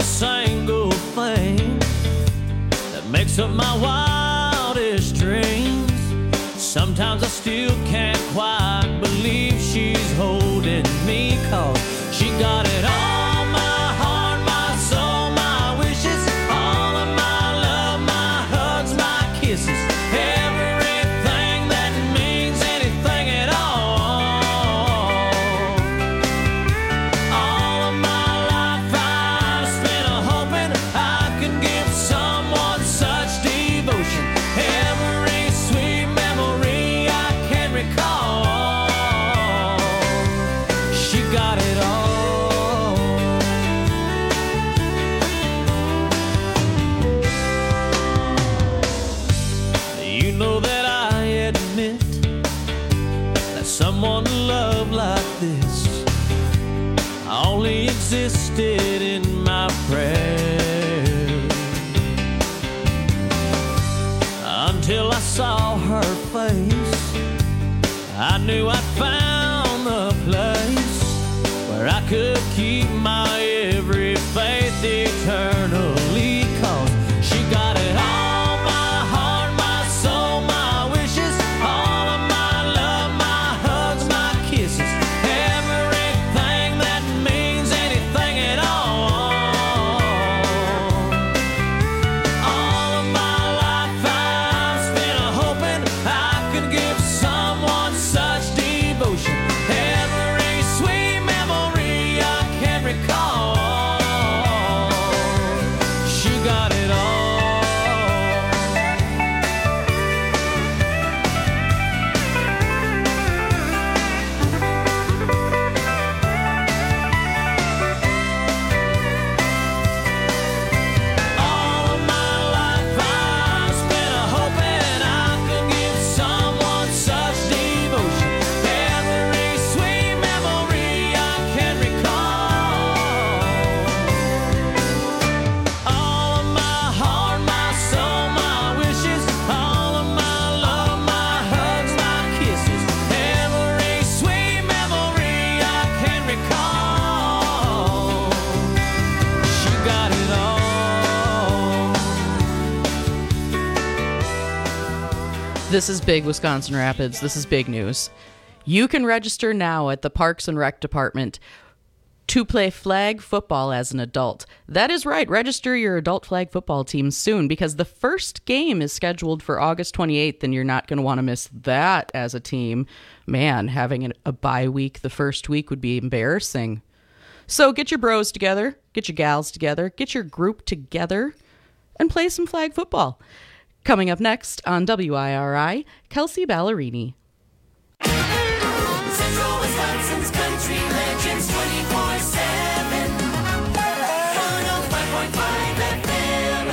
single thing that makes up my wildest dreams. Sometimes I still can't quite believe she's holding me, 'cause she got it all, my heart, my soul, my wishes, all of my love, my hugs, my kisses, everything that means anything at all. All of my life I've spent hoping I could give someone such devotion. Every sweet memory I can recall, she got it all. You know that I admit that someone love like this only existed in my prayers, until I saw her face. I knew I'd found the place where I could keep my every faith eternally, 'cause she got it all, my heart, my soul, my wishes, all of my love, my hugs, my kisses, everything that means anything at all. All of my life I've spent hoping I could give someone such devotion. Every sweet memory I can recall, she got it all. All of my life I've spent hoping I could give someone such devotion. Every sweet memory I can recall. All of my heart, my soul, my wishes, all of my love, my hugs, my kisses, every sweet memory I can recall. She got it all. This is big, Wisconsin Rapids. This is big news. You can register now at the Parks and Rec Department to play flag football as an adult. That is right. Register your adult flag football team soon, because the first game is scheduled for August 28th, and you're not going to want to miss that as a team. Man, having a bye week the first week would be embarrassing. So get your bros together, get your gals together, get your group together, and play some flag football. Coming up next on WIRI, Kelsey Ballerini. Central Wisconsin's country legends 24/7. 105.5 FM.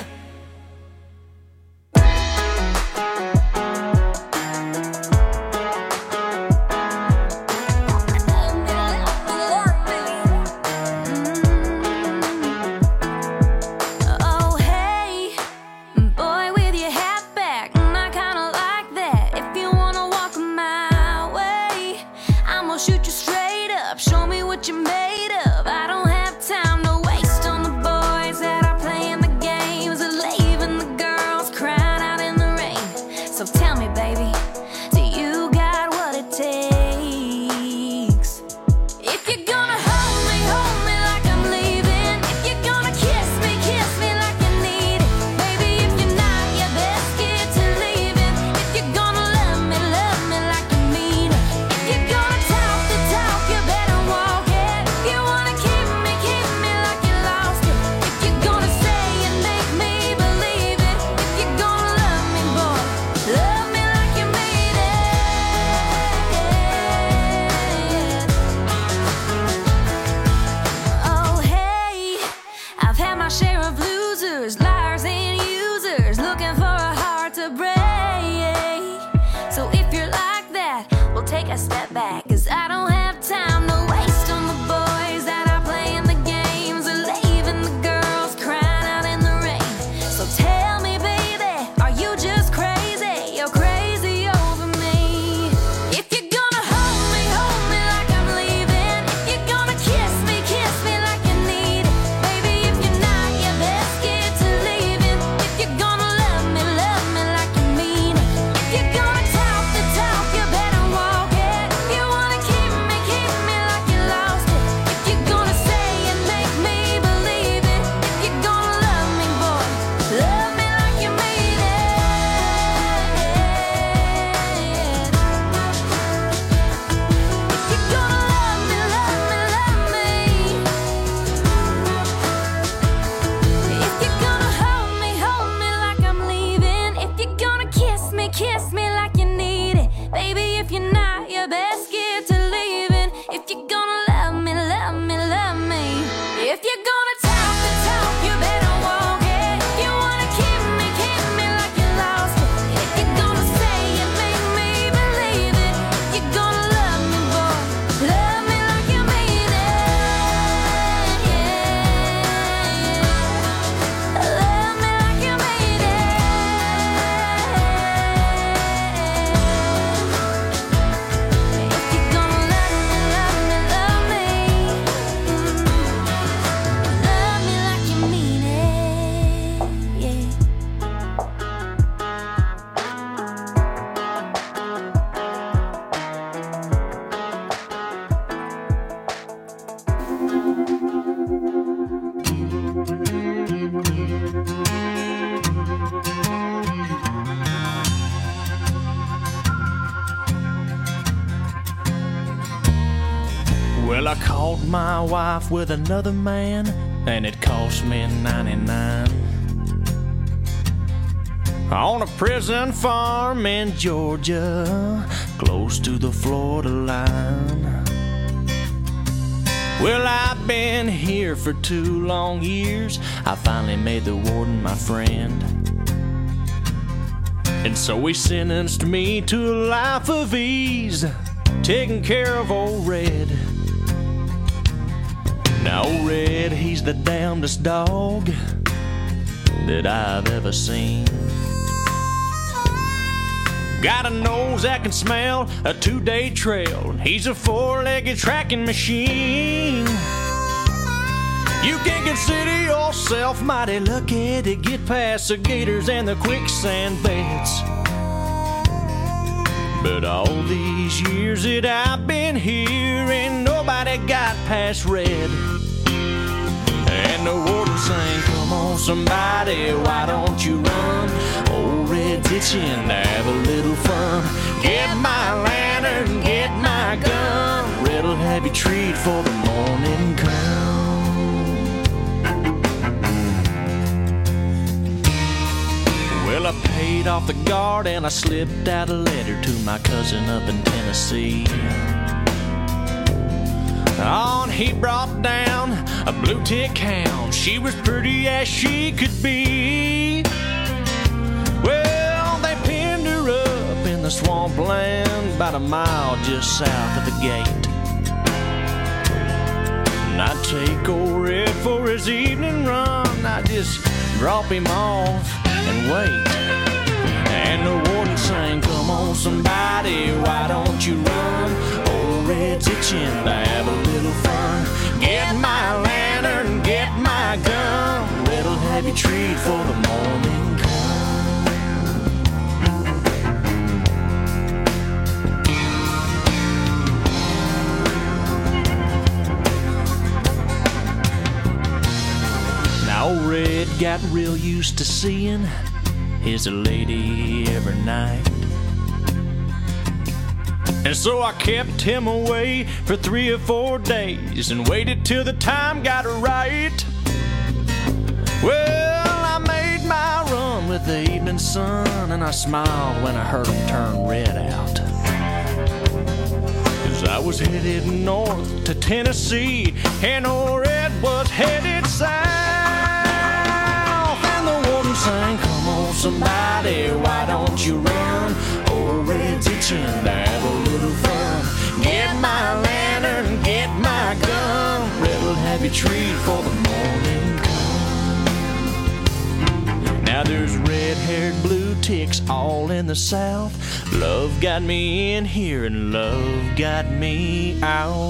Oh, hey, boy with your hat back, I kinda like that. If you wanna walk my way, I'ma shoot you straight up, show me what you're made of. I don't have time to waste on the boys that are playing the games and leaving the girls crying out in the rain. So tell me, baby, do you got what it takes? If you're gonna hold me like I'm leaving. If you're gonna kiss me like you need it. Baby, if you're not, you best get to leaving. If you're gonna love me like you mean it. If you're gonna talk the talk, you better walk it. If you Well, I caught my wife with another man, and it cost me 99. On a prison farm in Georgia, close to the Florida line. Well, I've been here for 2 long years. I finally made the warden my friend. And so he sentenced me to a life of ease, taking care of old Red. Now old Red, he's the damnedest dog that I've ever seen. Got a nose that can smell a 2-day trail. He's a 4-legged tracking machine. You can consider yourself mighty lucky to get past the gators and the quicksand beds. But all these years that I've been here, ain't nobody got past Red. And the warden sang, come on somebody, why don't you run? Old Red's itching to have a little fun. Get my lantern, get my gun. Red'll have you treat for the morning come. Well, I paid off the guard and I slipped out a letter to my cousin up in Tennessee. On he brought down a blue tick hound. She was pretty as she could be. Well, they pinned her up in the swampland about a mile just south of the gate. And I'd take old Red for his evening run. I'd just drop him off and wait. And the warden sang, come on somebody, why don't you run? Old Red's itching to have a little fun. Get my lantern, get my gun. Red'll have you treat for the morning come. Now old Red got real used to seeing his lady every night. And so I kept him away for 3 or 4 days and waited till the time got right. Well, I made my run with the evening sun, and I smiled when I heard him turn Red out. 'Cause I was headed north to Tennessee, and old Red was headed south. And the warden sang, come on somebody, why don't you run? Old Red's itching to have a little fun. Get my lantern, get my gun. Red'll have you treat for the morning come. Now there's red-haired blue ticks all in the south. Love got me in here and love got me out.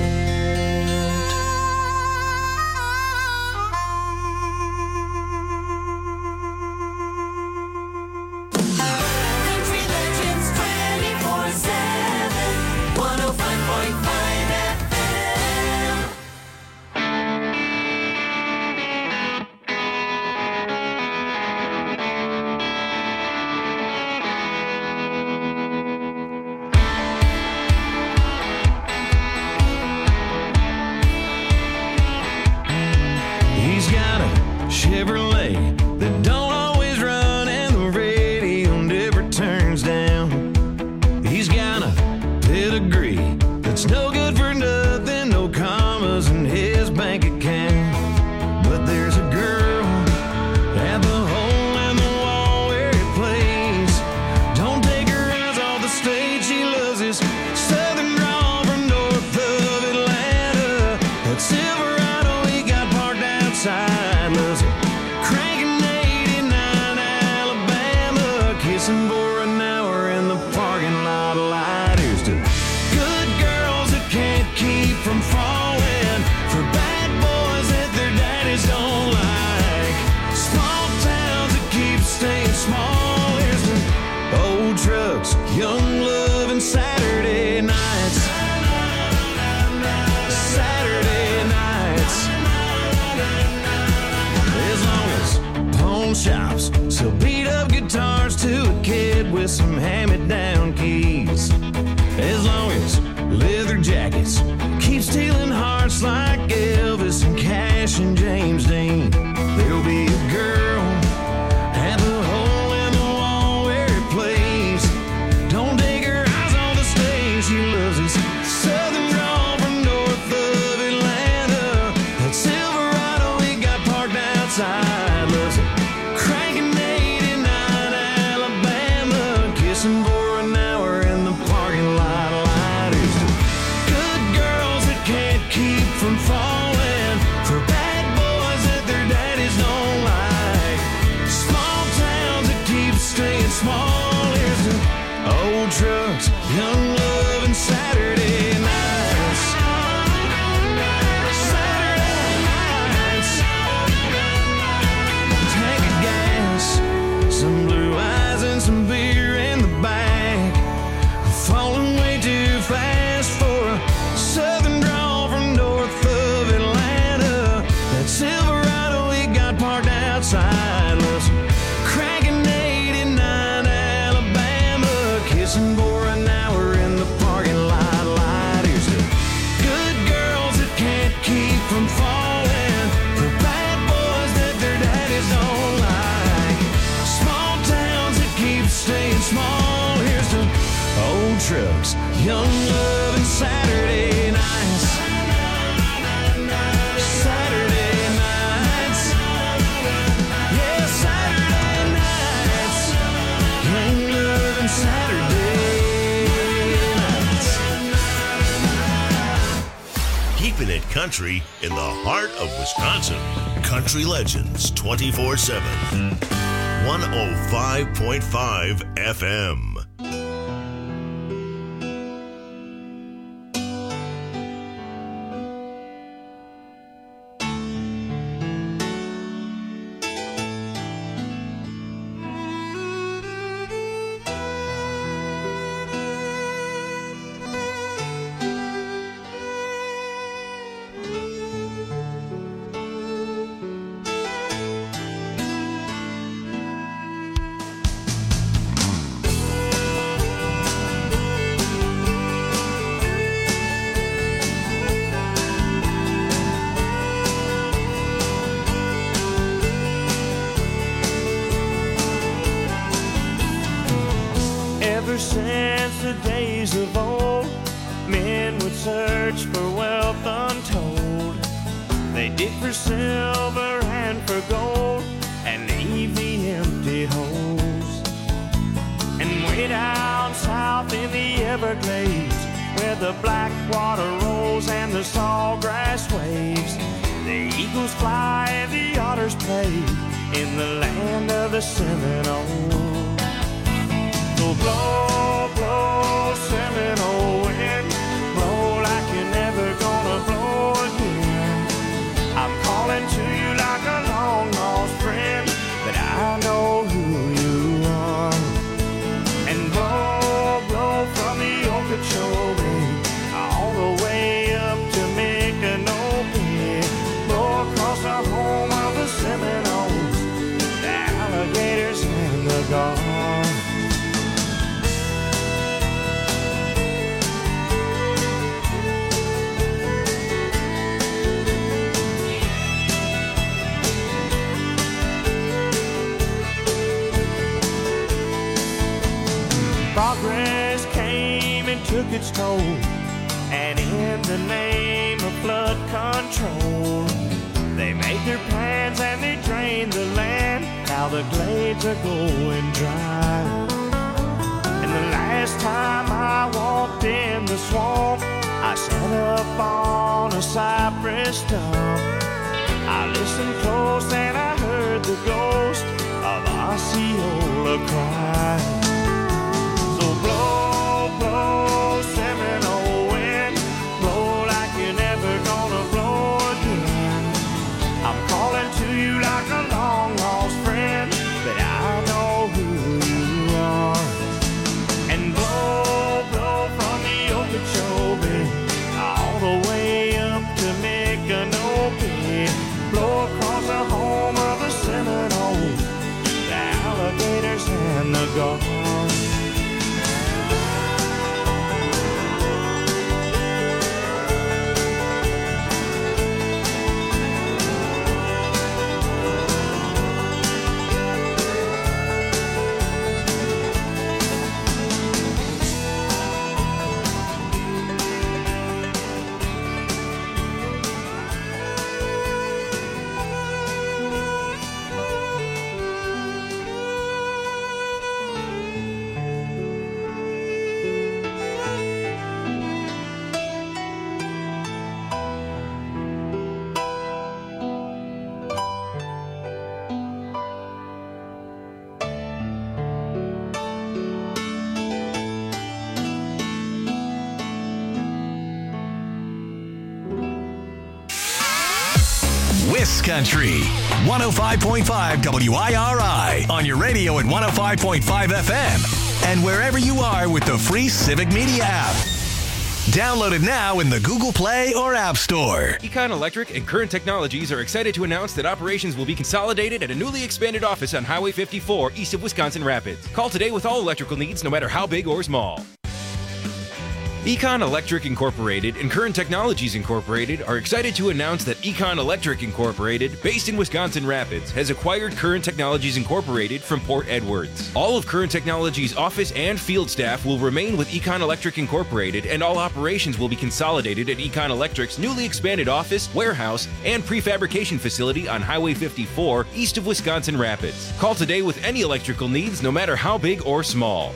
Chevrolet that don't always run and the radio never turns down. He's got a pedigree that's no good for nothing, no commas in his bank account. But there's a girl at the hole in the wall where he plays. Don't take her eyes off the stage, she loves his southern drawl from north of Atlanta. That Silverado he got parked outside, loves it. Cranking 89 Alabama, kissing for an hour in the parking lot light. Here's to good girls that can't keep from falling, for bad boys that their daddies don't like, small towns that keep staying small. Here's to old trucks, young love, and Saturday nights. Saturday nights. As long as pawn shops sell beat up guitars to a kid with some hand-me-down keys. As long as leather jackets keep stealing trucks, young love, and Saturday nights. Saturday nights. Tank of gas, some blue eyes, and some beer in the back. Falling way too fast for a southern drawl from north of Atlanta. That Silverado we got parked outside was cranking 89 Alabama, kissing for an hour in the parking lot. Light. Here's the good girls that can't keep from falling for bad boys that their daddies don't like. Small towns that keep staying small. Here's the old trucks, young love, and Saturday nights. Saturday nights. Yeah, Saturday nights. Young love and Saturday nights. Keeping it country in the heart of Wisconsin. Country Legends 24/7. 105.5 FM. Ever since the days of old, men would search for wealth untold. They dig for silver and for gold and leave the empty holes. And way down south in the Everglades, where the black water rolls and the sawgrass waves, the eagles fly and the otters play in the land of the Seminoles. So blow, blow, Seminole wind, blow like you're never gonna blow again. I'm calling to you like a long lost friend, but I know who you are. And blow, blow from the Okeechobee all the way up to Micanopy. Blow across the home of the Seminoles, the alligators and the gulls. Progress came and took its toll, and in the name of flood control, they made their plans and they drained the land. Now the glades are going dry. And the last time I walked in the swamp, I sat up on a cypress stump. I listened close and I heard the ghost of Osceola cry. Blow, blow, Seminole wind, blow like you're never gonna blow again. I'm calling to you like a long lost friend, but I know who you are. And blow, blow from the Okeechobee all the way up to Micanopy. Blow across the home of the Seminoles, the alligators and the gulls. This Country. 105.5 WIRI on your radio at 105.5 FM and wherever you are with the free Civic Media app. Download it now in the Google Play or App Store. Econ Electric and Current Technologies are excited to announce that operations will be consolidated at a newly expanded office on Highway 54 east of Wisconsin Rapids. Call today with all electrical needs, no matter how big or small. Econ Electric Incorporated and Current Technologies Incorporated are excited to announce that Econ Electric Incorporated, based in Wisconsin Rapids, has acquired Current Technologies Incorporated from Port Edwards. All of Current Technologies' office and field staff will remain with Econ Electric Incorporated, and all operations will be consolidated at Econ Electric's newly expanded office, warehouse, and prefabrication facility on Highway 54 east of Wisconsin Rapids. Call today with any electrical needs, no matter how big or small.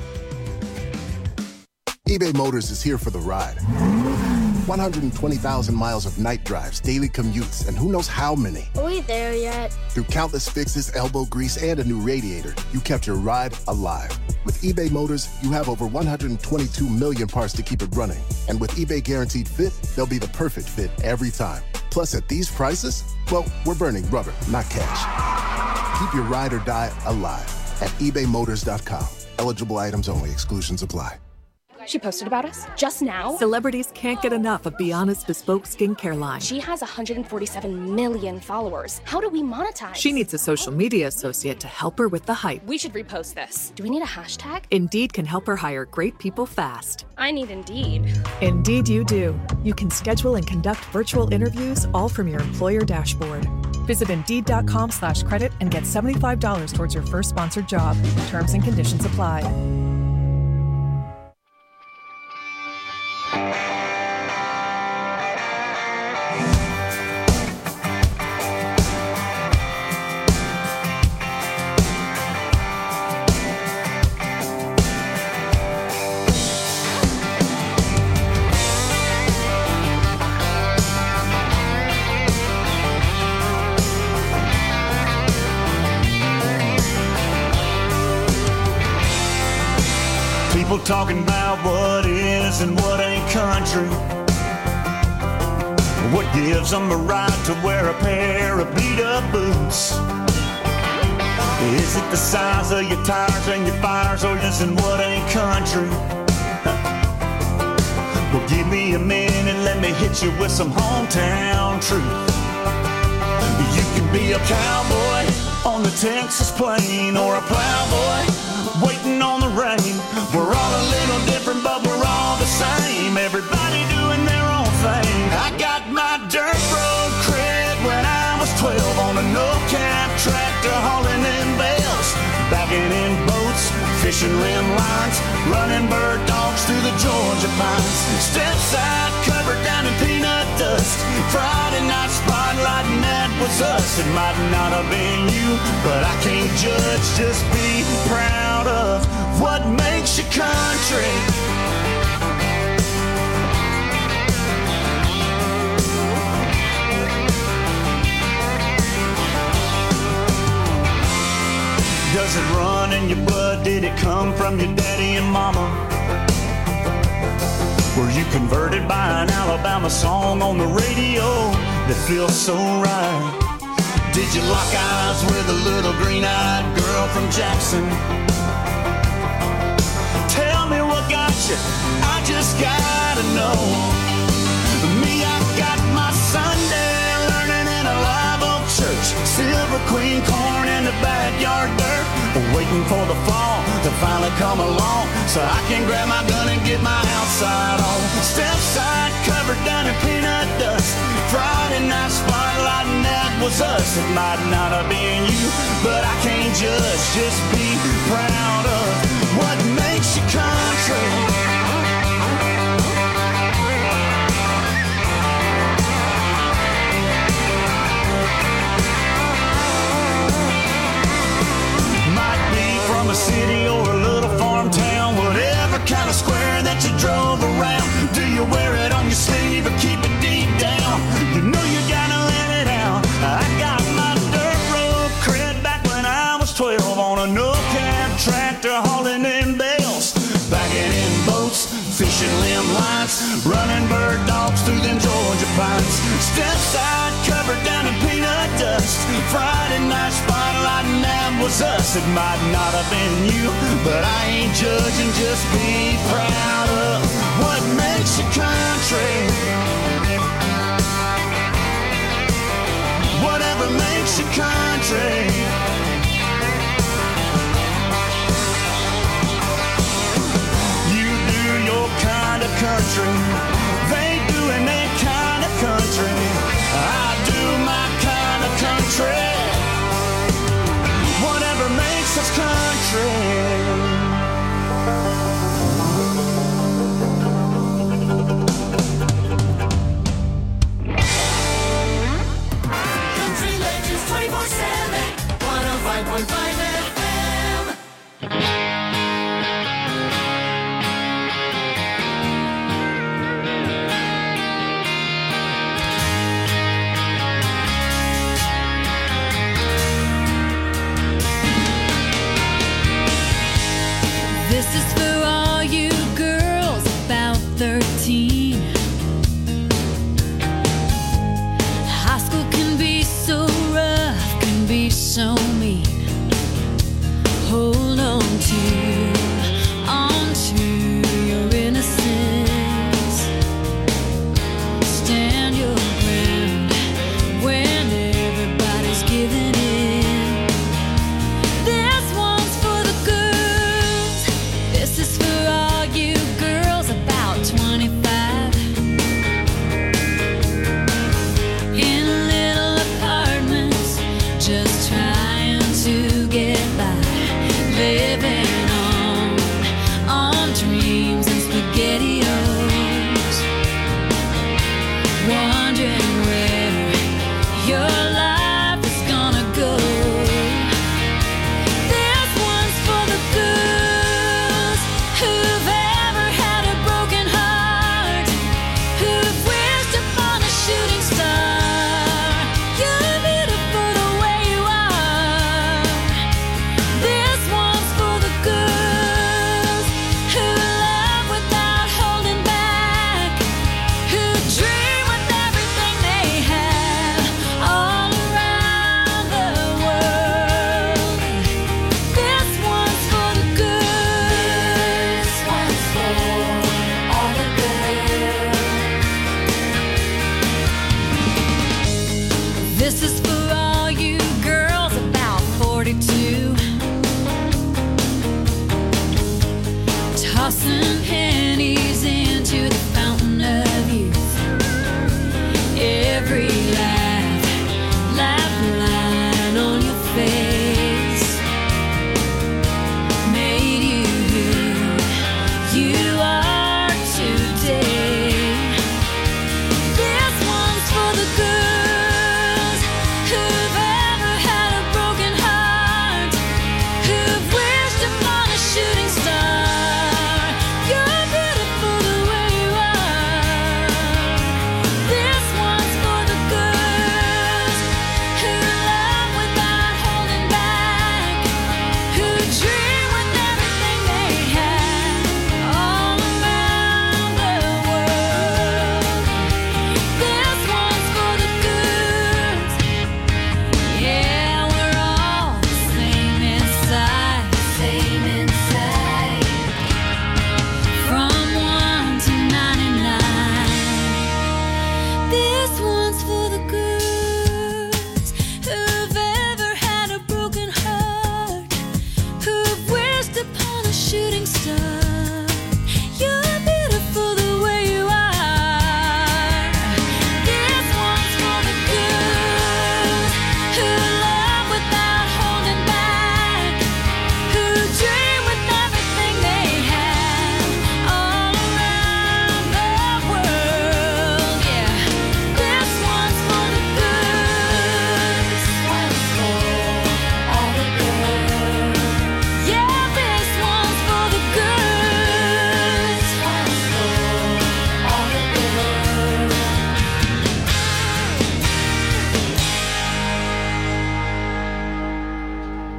eBay Motors is here for the ride. 120,000 miles of night drives, daily commutes, and who knows how many. Are we there yet? Through countless fixes, elbow grease, and a new radiator, you kept your ride alive. With eBay Motors, you have over 122 million parts to keep it running. And with eBay Guaranteed Fit, they'll be the perfect fit every time. Plus, at these prices, well, we're burning rubber, not cash. Keep your ride or die alive at ebaymotors.com. Eligible items only. Exclusions apply. She posted about us just now. Celebrities can't get enough of Be Honest Bespoke skincare line. She has 147 million followers. How do we monetize? She needs a social media associate to help her with the hype. We should repost this. Do we need a hashtag? Indeed can help her hire great people fast. I need Indeed. Indeed you do. You can schedule and conduct virtual interviews all from your employer dashboard. Visit Indeed.com/credit and get $75 towards your first sponsored job. Terms and conditions apply. People talking about what is and what ain't country. What gives them a right to wear a pair of beat-up boots? Is it the size of your tires and your fires, or is it what ain't country? Well, give me a minute and let me hit you with some hometown truth. You can be a cowboy on the Texas plain, or a plowboy waiting on the rain. We're all a little different, but we're all the same. Everybody doing their own thing. I got my dirt road cred when I was 12 on a no-cap tractor hauling in bales, backing in boats, fishing rim lines, running bird dogs through the Georgia pines. Step side covered down in peanut dust. Friday night spotlight, and that was us. It might not have been you, but I can't judge. Just be proud of what makes you country. Does it run in your blood? Did it come from your daddy and mama? Were you converted by an Alabama song on the radio that feels so right? Did you lock eyes with a little green-eyed girl from Jackson? Tell me what got you, I just gotta know. Me, I've got my Sunday learning in a live oak church, Silver Queen corn in the backyard dirt, waiting for the fall to finally come along so I can grab my gun and get my outside on. Step side covered down in peanut dust. Friday night spotlight, and that was us. It might not have been you, but I can't judge. Just be proud of what makes you country. From a city or a little farm town, whatever kind of square that you drove around. Do you wear it on your sleeve or keep it deep down? You know you gotta let it out. I got my dirt road cred back when I was 12 on a no-cab tractor hauling in bales, backing in boats, fishing limb lines, running bird dogs through them Georgia pines. Step side covered down in peanut dust. Friday night spotlight, and that was us. It might not have been you, but I ain't judging, just be proud of what makes your country. Whatever makes your country. You do your kind of country, they do in their kind of country. I do my kind of country. Whatever makes us country. Country Legends 24/7, 105.5 FM. This is for all you girls about 13. High school can be so rough, can be so mean. Hold on to your innocence. Stand your ground when everybody's giving in. This one's for the girls. This is for all you girls about 25. In little apartments, just trying to get by. Living on dreams and SpaghettiOs. Wonder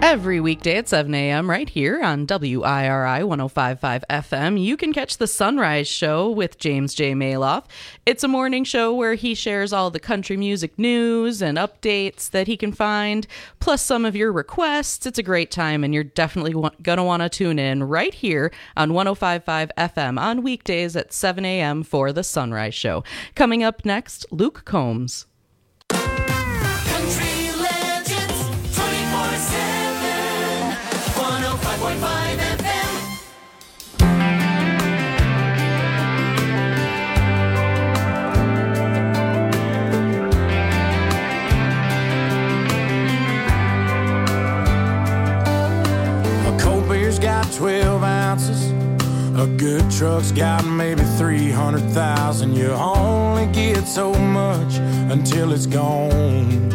Every weekday at 7 a.m. right here on WIRI 105.5 FM, you can catch The Sunrise Show with James J. Maloff. It's a morning show where he shares all the country music news and updates that he can find, plus some of your requests. It's a great time, and you're definitely going to want to tune in right here on 105.5 FM on weekdays at 7 a.m. for The Sunrise Show. Coming up next, Luke Combs. Country Legends 24/7 105.5 FM. A cold beer's got 12 ounces. A good truck's got maybe 300,000. You only get so much until it's gone.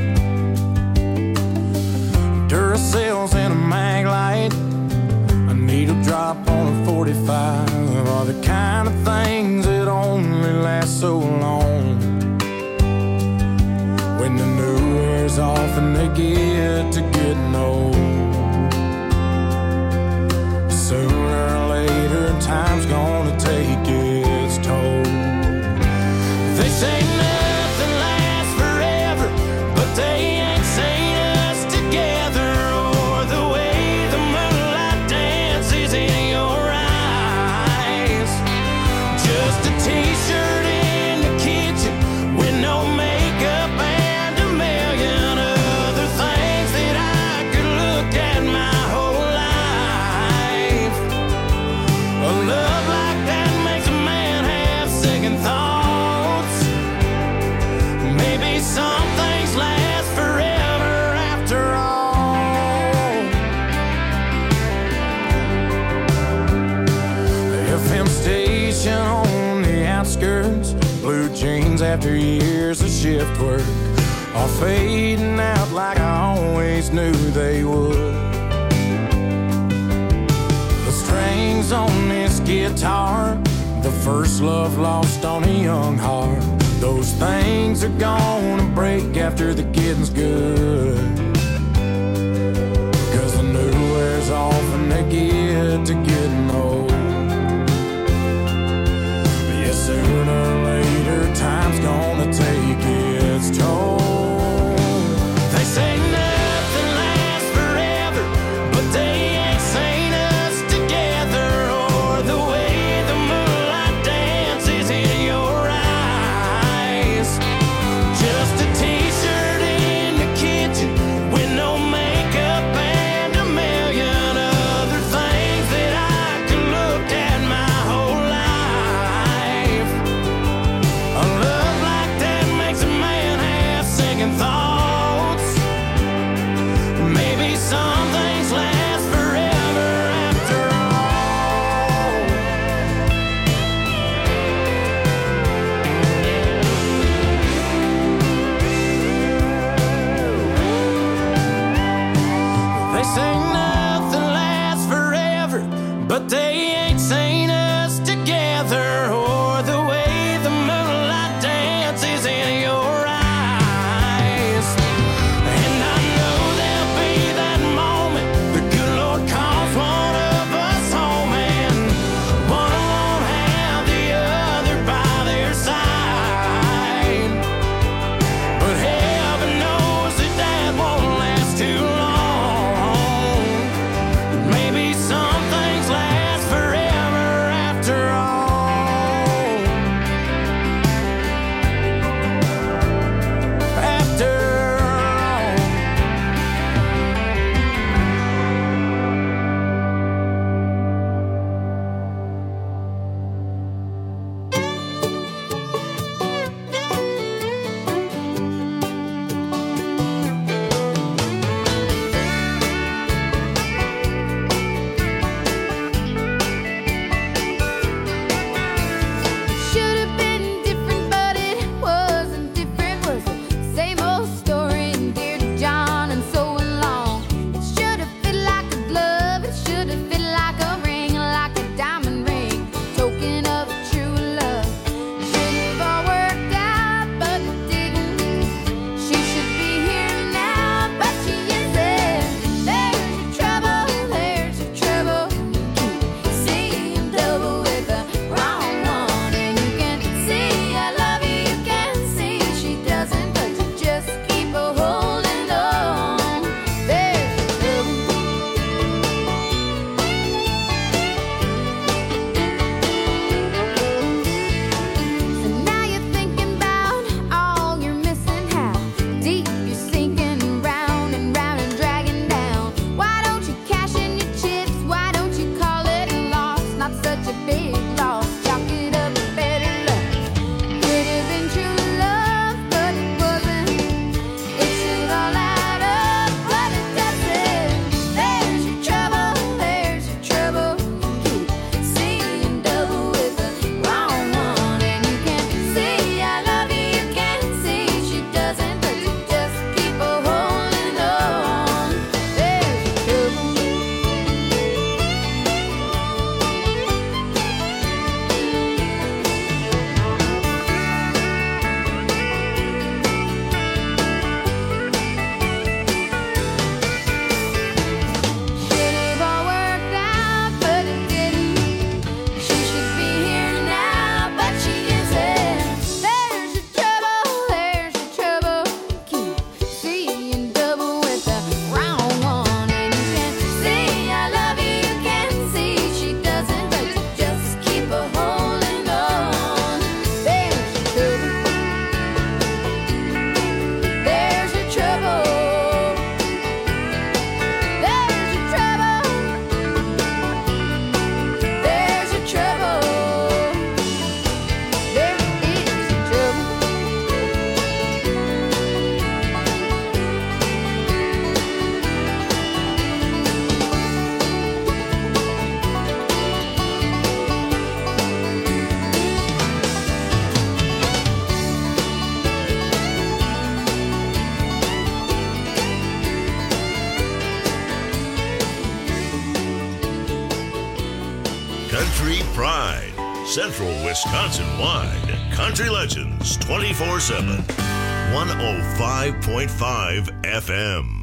Duracell's in a mag light, a needle drop on a 45 are the kind of things that only last so long. When the new wears off and they get to getting old, sooner or later time's gonna take its toll. They say nothing lasts forever, but they ain't seen us together, or the way the moonlight dances in your eyes. Just a t-shirt in the kitchen with no makeup and a million other things that I could look at my whole life. A love like that makes a man have second thoughts. Maybe some things last forever after all. The FM station on the outskirts, blue jeans after years of shift work, are fading out like I always knew they would. The strings on this guitar, the first love lost on a young heart, those things are gonna break after the getting's good. Cause the new wears off and they get to getting old. But yeah, sooner or later time's gonna take its toll. They say nothing lasts forever, but they ain't seen us together, or the way the moonlight dances in your eyes. Just a t-shirt in the kitchen with no makeup and a million other things that I Central Wisconsin-wide. Country Legends 24/7. 105.5 FM.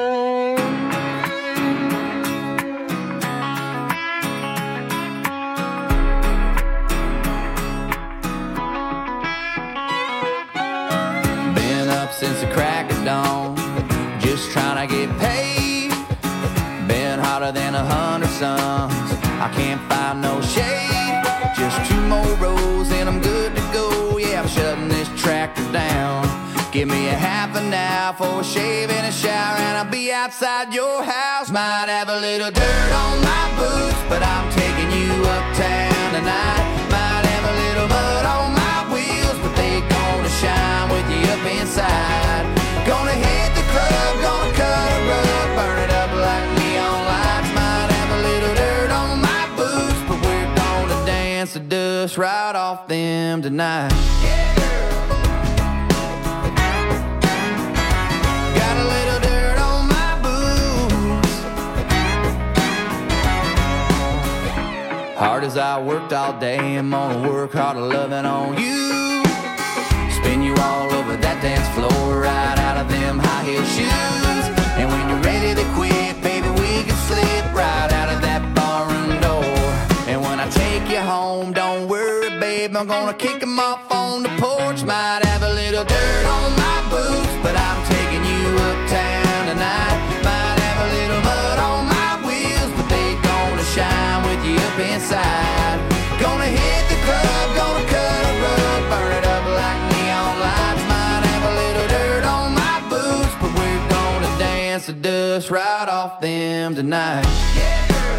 Been up since the crack of dawn, just trying to get paid. Been hotter than 100 suns, I can't find no shade. Just 2 more rows and I'm good to go. Yeah, I'm shutting this tractor down. Give me a half an hour for a shave and a shower, and I'll be outside your house. Might have a little dirt on my boots, but I'm taking you uptown tonight. Might have a little mud on my wheels, but they gonna shine with you up inside. Gonna hit the club, gonna cut a rug, burn it up like neon lights. Might have a little dirt on my boots, but we're gonna dance the dust right off them tonight. Yeah. Hard as I worked all day, I'm gonna work harder loving on you. Spin you all over that dance floor, right out of them high heel shoes. And when you're ready to quit, baby, we can slip right out of that barroom door. And when I take you home, don't worry, babe, I'm gonna kick them off on the porch. Might have a little dirt on my boots, but I'm taking you uptown tonight. Might have a little mud on my wheels, but they gonna shine with you up inside. Gonna hit the club, gonna cut a rug, burn it up like neon lights. Might have a little dirt on my boots, but we're gonna dance the dust right off them tonight. Yeah.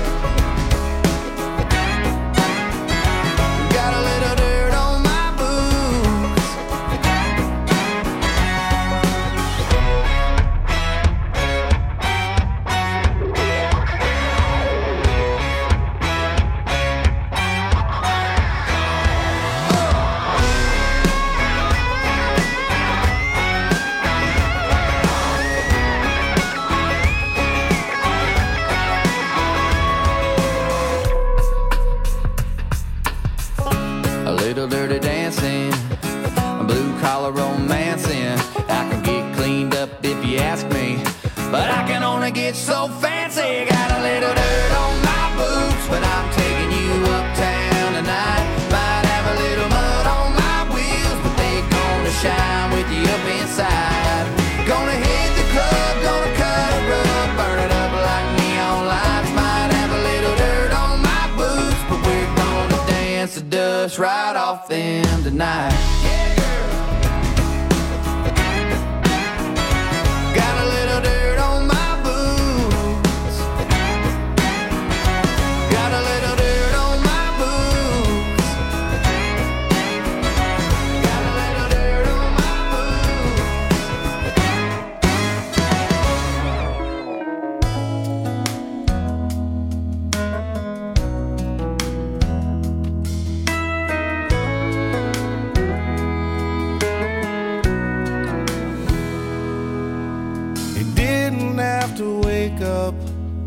Got a little dirt on my boots. Dirty dancing, blue collar romancing. I can get cleaned up if you ask me, but I can only get so fancy. Got a little dirt on my boots, but I'm taking you uptown tonight. Might have a little mud on my wheels, but they gonna shine with you up inside. Gonna hit the club, gonna cut a rug, burn it up like neon lights. Might have a little dirt on my boots, but we're gonna dance the dust right off them tonight. Yeah, girl. Got a little dirt on my boots. Got a little dirt on my boots. Got a little dirt on my to wake up,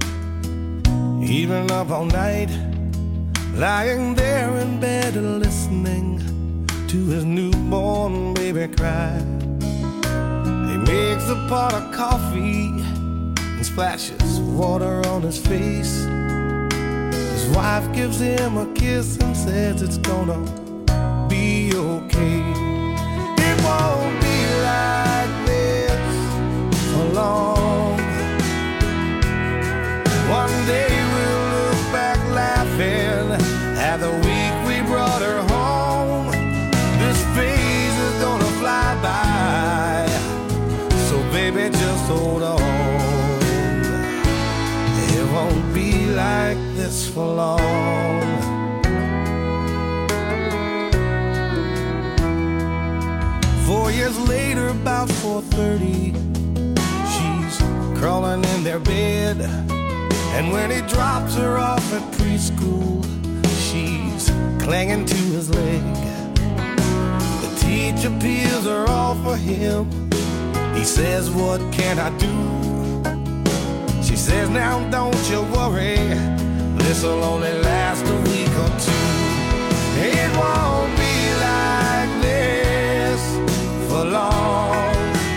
even up all night, lying there in bed and listening to his newborn baby cry. He makes a pot of coffee and splashes water on his face. His wife gives him a kiss and says it's gonna be okay. It won't be like this for long. One day we'll look back laughing at the week we brought her home. This phase is gonna fly by, so baby just hold on. It won't be like this for long. 4 years later, about 4:30, she's crawling in their bed. And when he drops her off at preschool, she's clinging to his leg. The teacher peels her off for him. He says, what can I do? She says, now don't you worry, this'll only last a week or two. It won't be like this for long.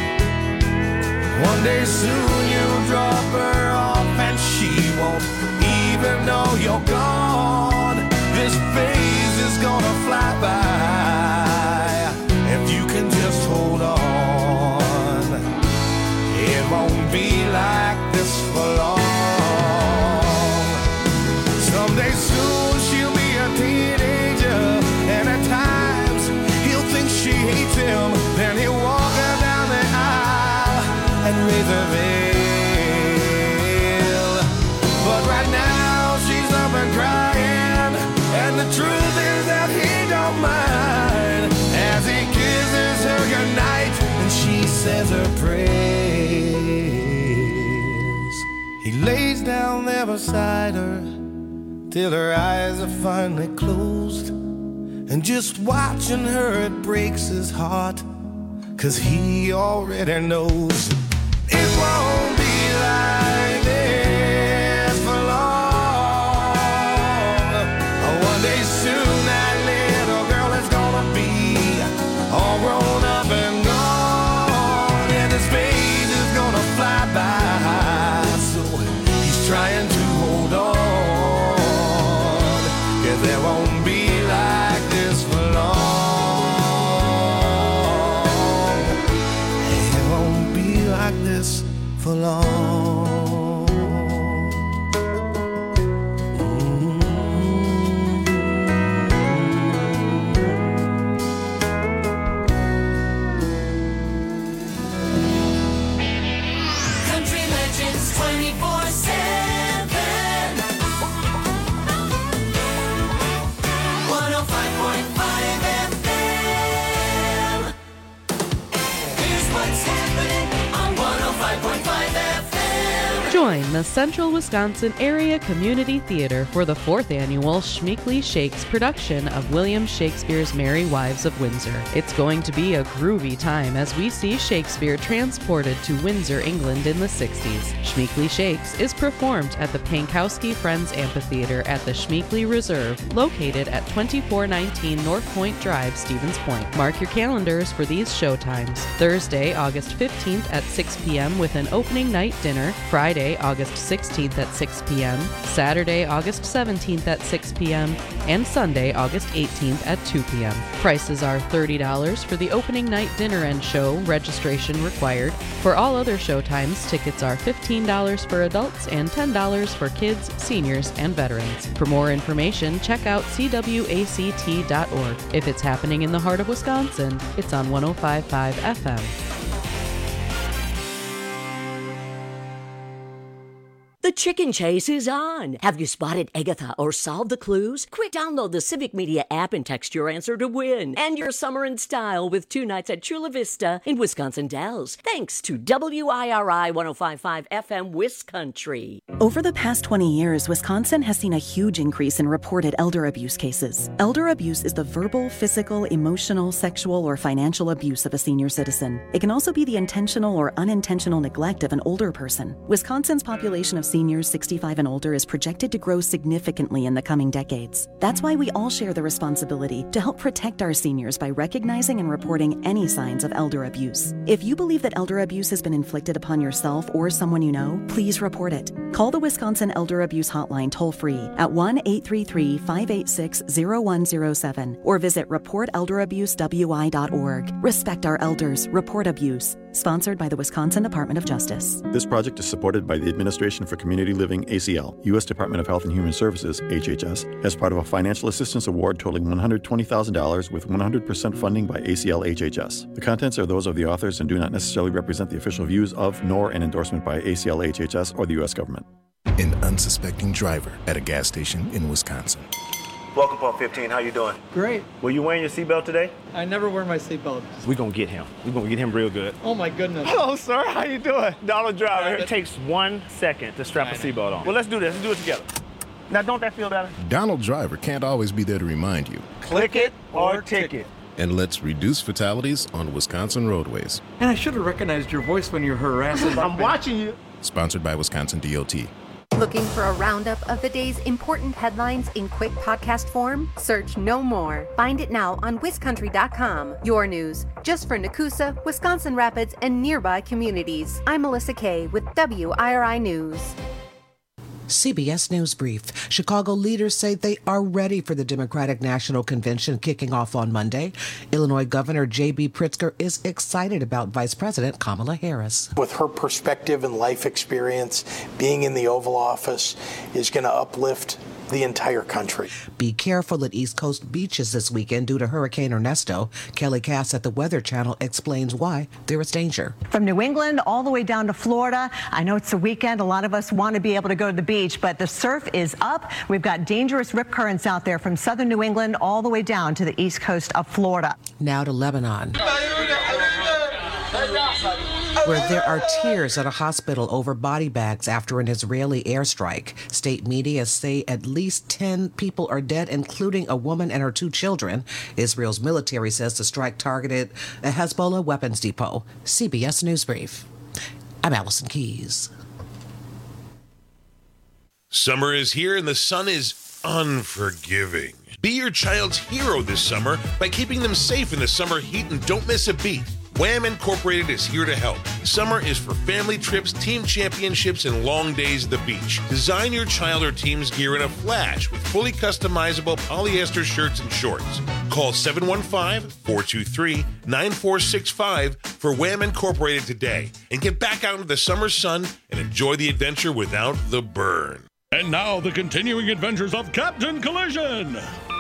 One day soon you'll drop her off and she won't even know you're gone. This phase is gonna fly by if you can just hold on. It won't be like this for long. Someday soon she'll be a teenager, and at times he'll think she hates him. Then he'll walk her down the aisle and raise her veil. But right now she's up and crying, and the truth is that he don't mind as he kisses her goodnight and she says her prayers. He lays down there beside her till her eyes are finally closed, and just watching her it breaks his heart, 'cause he already knows it won't be like this for long. One day soon that little girl is gonna be all grown up and gone, and his face is gonna fly by. So he's trying to hold on, 'cause there won't be like this for long. It won't be like this for long. Country Legends 24/7. 105.5 FM. Here's what's happening on 105.5 FM. Join the Central Wisconsin Area Community Theater for the 4th annual Schmeekley Shakes production of William Shakespeare's Merry Wives of Windsor. It's going to be a groovy time as we see Shakespeare transported to Windsor, England in the 60s. Schmeekley Shakes is performed at the Pankowski Friends Amphitheater at the Schmeekley Reserve, located at 2419 North Point Drive, Stevens Point. Mark your calendars for these showtimes. Thursday, August 15th at 6 p.m. with an opening night dinner. Friday, August 16th at 6 p.m., Saturday, August 17th at 6 p.m., and Sunday, August 18th at 2 p.m. Prices are $30 for the opening night dinner and show, registration required. For all other showtimes, tickets are $15 for adults and $10 for kids, seniors, and veterans. For more information, check out cwact.org. If it's happening in the heart of Wisconsin, it's on 105.5 FM. The chicken chase is on. Have you spotted Agatha or solved the clues? Quick, download the Civic Media app and text your answer to win. And your summer in style with 2 nights at Chula Vista in Wisconsin Dells. Thanks to WIRI 105.5 FM Wiscountry. Over the past 20 years, Wisconsin has seen a huge increase in reported elder abuse cases. Elder abuse is the verbal, physical, emotional, sexual, or financial abuse of a senior citizen. It can also be the intentional or unintentional neglect of an older person. Wisconsin's population of seniors 65 and older is projected to grow significantly in the coming decades. That's why we all share the responsibility to help protect our seniors by recognizing and reporting any signs of elder abuse. If you believe that elder abuse has been inflicted upon yourself or someone you know, please report it. Call the Wisconsin Elder Abuse Hotline toll-free at 1-833-586-0107 or visit reportelderabusewI.org. Respect our elders. Report abuse. Sponsored by the Wisconsin Department of Justice. This project is supported by the Administration for Community Living, ACL, U.S. Department of Health and Human Services, HHS, as part of a financial assistance award totaling $120,000 with 100% funding by ACL HHS. The contents are those of the authors and do not necessarily represent the official views of, nor an endorsement by ACL HHS or the U.S. government. An unsuspecting driver at a gas station in Wisconsin. Welcome, Pump 15. How you doing? Great. Were you wearing your seatbelt today? I never wear my seatbelt. We're going to get him. We're going to get him real good. Oh, my goodness. Hello, sir. How you doing? Donald Driver. It takes 1 second to strap a seatbelt on. Well, let's do this. Let's do it together. Now, don't that feel better? Donald Driver can't always be there to remind you. Click it or ticket. And let's reduce fatalities on Wisconsin roadways. And I should have recognized your voice when you're harassing. I'm watching you. Sponsored by Wisconsin DOT. Looking for a roundup of the day's important headlines in quick podcast form? Search No More. Find it now on WisCountry.com. Your news, just for Nakusa, Wisconsin Rapids, and nearby communities. I'm Melissa Kay with WIRI News. CBS News Brief. Chicago leaders say they are ready for the Democratic National Convention kicking off on Monday. Illinois Governor J.B. Pritzker is excited about Vice President Kamala Harris. With her perspective and life experience, being in the Oval Office is going to uplift the entire country. Be careful at East Coast beaches this weekend due to Hurricane Ernesto. Kelly Cass at the Weather Channel explains why there is danger. From New England all the way down to Florida. I know it's the weekend. A lot of us want to be able to go to the beach, but the surf is up. We've got dangerous rip currents out there from southern New England all the way down to the east coast of Florida. Now to Lebanon, where there are tears at a hospital over body bags after an Israeli airstrike. State media say at least 10 people are dead, including a woman and her 2 children. Israel's military says the strike targeted a Hezbollah weapons depot. CBS News Brief. I'm Allison Keys. Summer is here and the sun is unforgiving. Be your child's hero this summer by keeping them safe in the summer heat and don't miss a beat. Wham! Incorporated is here to help. Summer is for family trips, team championships, and long days at the beach. Design your child or team's gear in a flash with fully customizable polyester shirts and shorts. Call 715-423-9465 for Wham! Incorporated today and get back out into the summer sun and enjoy the adventure without the burn. And now the continuing adventures of Captain Collision.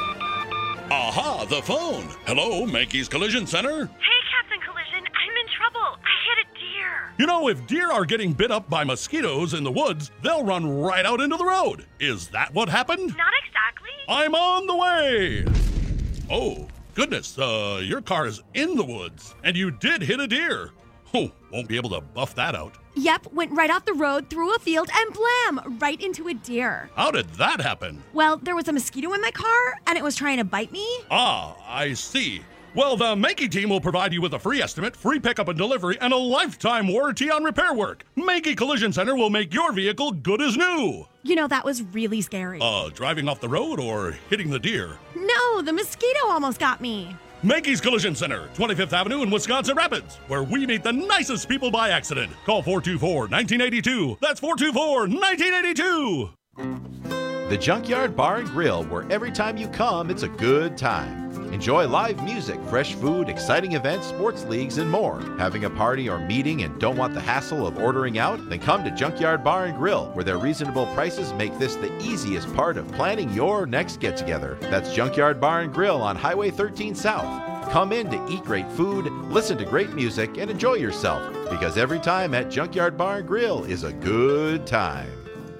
Aha, the phone. Hello, Mankey's Collision Center. Hey, Captain Collision, I'm in trouble. I hit a deer. You know, if deer are getting bit up by mosquitoes in the woods, they'll run right out into the road. Is that what happened? Not exactly. I'm on the way. Oh, goodness, your car is in the woods, and you did hit a deer. Oh, won't be able to buff that out. Yep, went right off the road, through a field, and blam, right into a deer. How did that happen? Well, there was a mosquito in my car, and it was trying to bite me. Ah, I see. Well, the Mankey team will provide you with a free estimate, free pickup and delivery, and a lifetime warranty on repair work. Mankey Collision Center will make your vehicle good as new. You know, that was really scary. Driving off the road or hitting the deer? No, the mosquito almost got me. Mankey's Collision Center, 25th Avenue in Wisconsin Rapids, where we meet the nicest people by accident. Call 424-1982. That's 424-1982. The Junkyard Bar and Grill, where every time you come, it's a good time. Enjoy live music, fresh food, exciting events, sports leagues, and more. Having a party or meeting and don't want the hassle of ordering out? Then come to Junkyard Bar and Grill, where their reasonable prices make this the easiest part of planning your next get-together. That's Junkyard Bar and Grill on Highway 13 South. Come in to eat great food, listen to great music, and enjoy yourself, because every time at Junkyard Bar and Grill is a good time.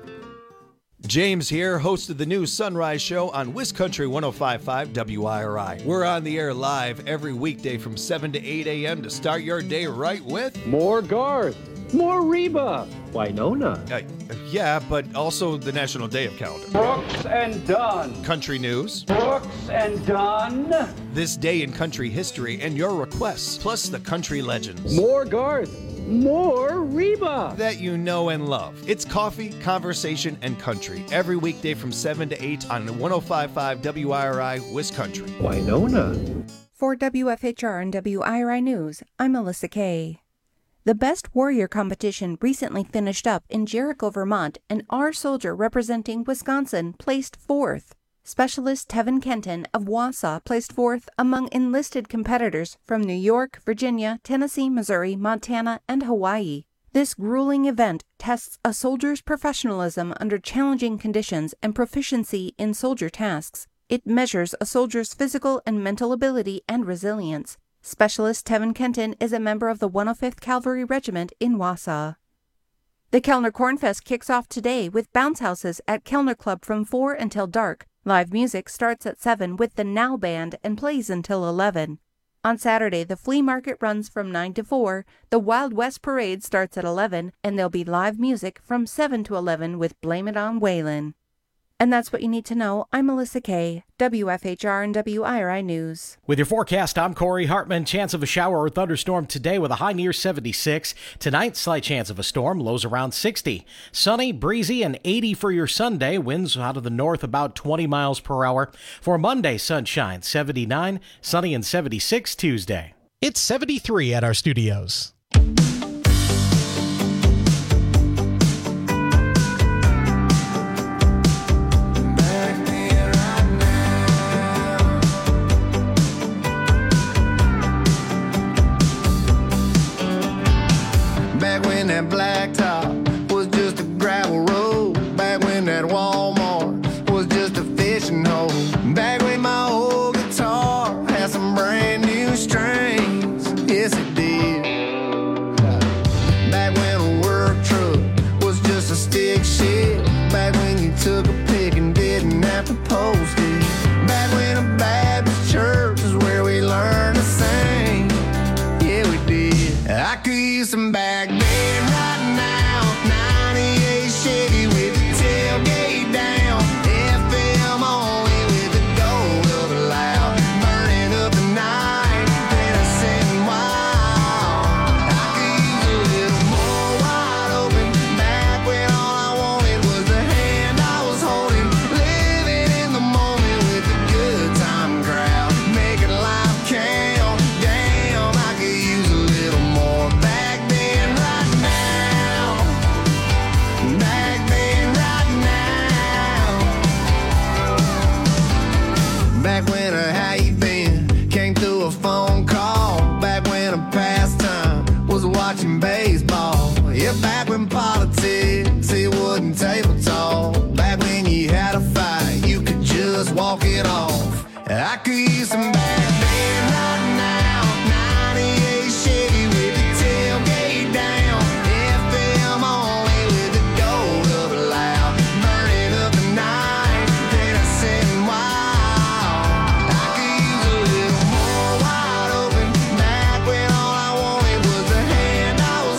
James here, host of the new Sunrise Show on WisCountry 105.5 WIRI. We're on the air live every weekday from 7 to 8 a.m. to start your day right with more Garth, more Reba, Winona. Yeah, but also the National Day of Calendar. Brooks and Dunn. Country news. Brooks and Dunn. This day in country history and your requests, plus the country legends. More Garth. More Reba that you know and love. It's coffee, conversation, and country every weekday from 7 to 8 on 105.5 WIRI WisCountry. Winona. For WFHR and WIRI News, I'm Melissa Kay. The Best Warrior competition recently finished up in Jericho, Vermont, and our soldier representing Wisconsin placed 4th. Specialist Tevin Kenton of Wausau placed 4th among enlisted competitors from New York, Virginia, Tennessee, Missouri, Montana, and Hawaii. This grueling event tests a soldier's professionalism under challenging conditions and proficiency in soldier tasks. It measures a soldier's physical and mental ability and resilience. Specialist Tevin Kenton is a member of the 105th Cavalry Regiment in Wausau. The Kellner Cornfest kicks off today with bounce houses at Kellner Club from 4 until dark. Live music starts at 7 with the Now Band and plays until 11. On Saturday, the flea market runs from 9 to 4, the Wild West Parade starts at 11, and there'll be live music from 7 to 11 with Blame It on Waylon. And that's what you need to know. I'm Melissa Kay, WFHR and WIRI News. With your forecast, I'm Corey Hartman. Chance of a shower or thunderstorm today with a high near 76. Tonight, slight chance of a storm, lows around 60. Sunny, breezy, and 80 for your Sunday. Winds out of the north about 20 miles per hour. For Monday, sunshine, 79. Sunny and 76 Tuesday. It's 73 at our studios. Back when that blacktop was just a gravel road. Back when that Walmart was just a fishing hole. Back when my old guitar had some brand new strings. Yes, it did. Back when a work truck was just a stick shift. Back when you took a pic and didn't have to post it. Back when a Baptist church is where we learned to sing. Yeah, we did. I could use some back then right now. 98 Chevy with the tailgate down. FM only with the gold of a loud. Burning up the night, then I sitting wild. I could use a little more wide open. Back when all I wanted was the hand I was holding. Living in the moment with the good time crowd. Making life count. Damn, I could use a little more back then right now. Back then right now. Back when a how you been came through a phone call. Back when a pastime was watching baseball. Yeah, back when politics, it wasn't table talk. Back when you had a fight, you could just walk it off. I could use some back then right now. 98 Chevy with the tailgate down. FM only with the gold of a loud. Burning up the night, then I sitting wild. I could use a little more wide open. Back when all I wanted was the hand I was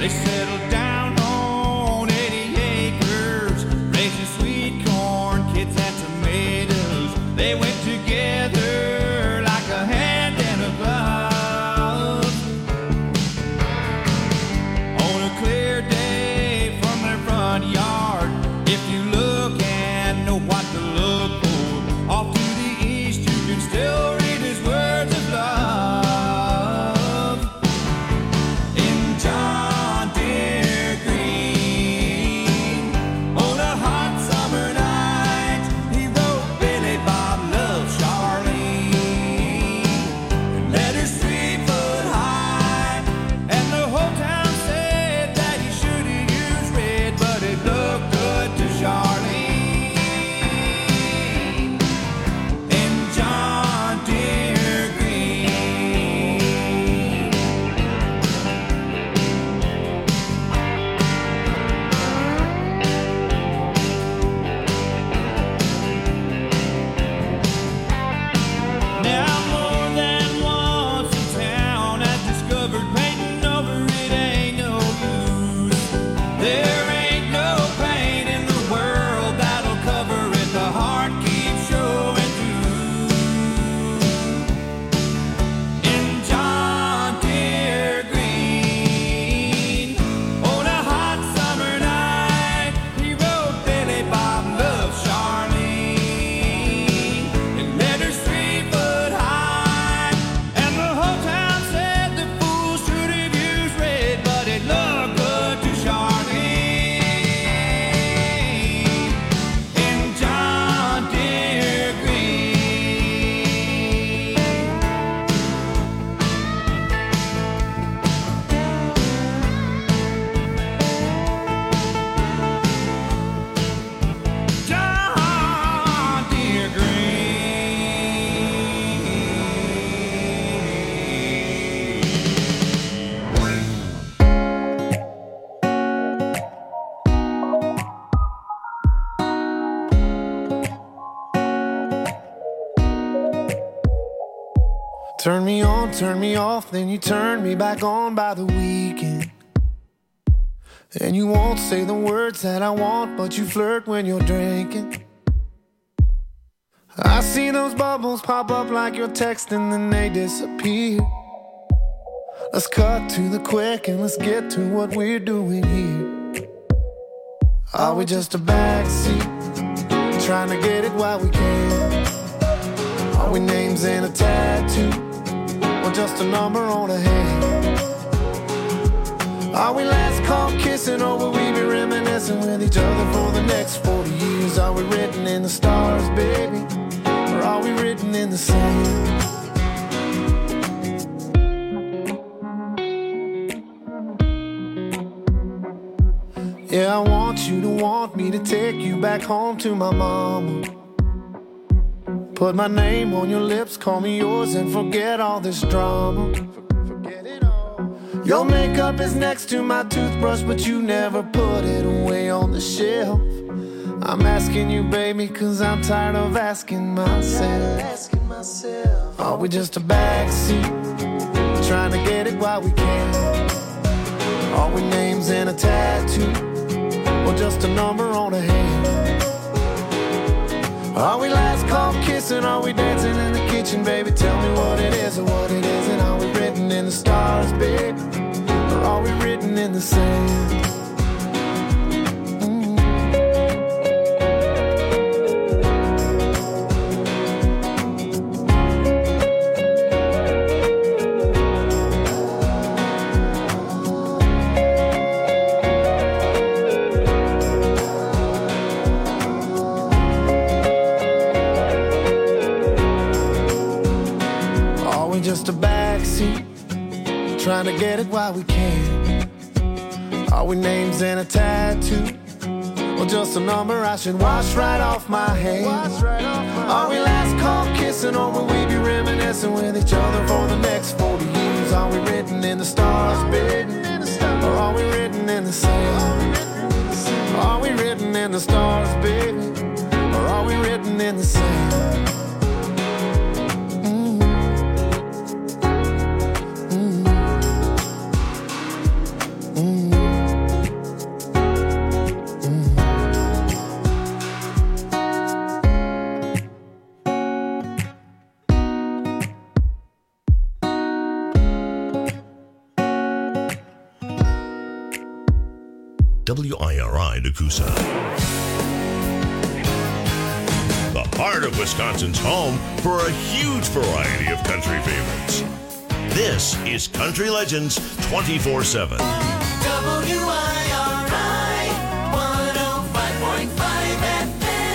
They settled down on 80 acres, raising sweet corn, kids and tomatoes. They went together like a hand and a glove. On a clear day from their front yard, if you look and know what to look for, off to the east you can still read his words of love. In John Deere Green, on a hot summer night, he wrote Billy Bob loves Charlene, and letters 3 foot high, and the whole town said that he should have used red, but it looked good to Charlene. In John Deere Green. Now more than once in town I discovered painting over it ain't no use. There ain't no pain in the world that'll cover it. The heart keeps showing through. In John Deere Green, on a hot summer night, he wrote Billy Bob loves Charlene, and letters 3 foot high, and the whole town said the fool should have used red, but it looked good to Charlene. In John Deere Green. John Deere Turn me on, turn me off, then you turn me back on by the weekend. And you won't say the words that I want, but you flirt when you're drinking. I see those bubbles pop up like you're texting, then they disappear. Let's cut to the quick and let's get to what we're doing here. Are we just a backseat, trying to get it while we can? Are we names in a tattoo, or just a number on a hand? Are we last call kissing, or will we be reminiscing with each other for the next 40 years? Are we written in the stars, baby, or are we written in the sand? Yeah, I want you to want me to take you back home to my mama. Put my name on your lips, call me yours, and forget all this drama. Your makeup is next to my toothbrush, but you never put it away on the shelf. I'm asking you, baby, cause I'm tired of asking myself. Are we just a backseat, trying to get it while we can? Are we names in a tattoo, or just a number on a hand? Are we last call kissing, are we dancing in the kitchen, baby? Tell me what it is or what it isn't. Are we written in the stars, baby, or are we written in the sand? Just a backseat, trying to get it while we can. Are we names in a tattoo, or just a number I should wash right off my hands? Are we last call kissing, or will we be reminiscing with each other for the next 40 years? Are we written in the stars, baby, or are we written in the sand? Are we written in the stars, baby, or are we written in the sand? Mm-hmm. WIRI Nakusa. The heart of Wisconsin's home for a huge variety of country favorites. This is Country Legends 24/7. WIRI.